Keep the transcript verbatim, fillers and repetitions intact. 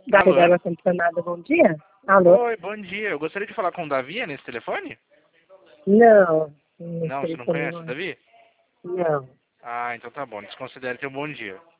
Da Alô? Água Santanada, bom dia? Alô? Oi, bom dia. Eu gostaria de falar com o Davi é nesse telefone? Não, esse Não, você não telefone conhece o não é. Davi? Não. Ah, então tá bom. Desconsidere teu bom dia.